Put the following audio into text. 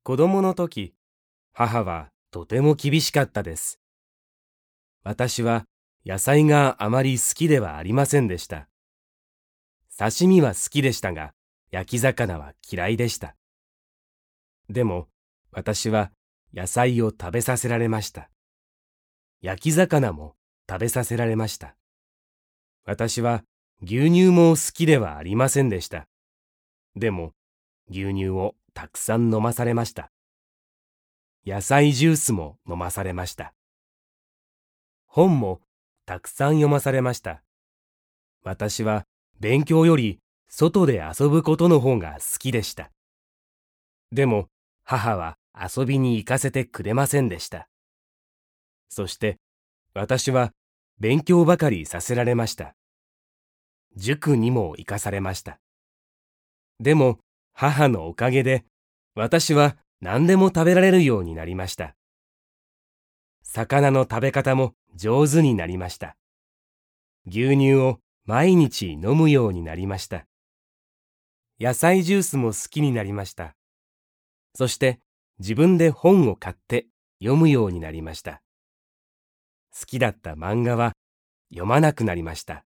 子供の時、母はとても厳しかったです。私は野菜があまり好きではありませんでした。刺身は好きでしたが、焼き魚は嫌いでした。でも、私は野菜を食べさせられました。焼き魚も食べさせられました。私は牛乳も好きではありませんでした。でも、牛乳をたくさん飲まされました。野菜ジュースも飲まされました。本もたくさん読まされました。私は勉強より外で遊ぶことの方が好きでした。でも、母は遊びに行かせてくれませんでした。そして、私は勉強ばかりさせられました。塾にも行かされました。でも、母のおかげで、私は何でも食べられるようになりました。魚の食べ方も上手になりました。牛乳を毎日飲むようになりました。野菜ジュースも好きになりました。そして自分で本を買って読むようになりました。好きだった漫画は読まなくなりました。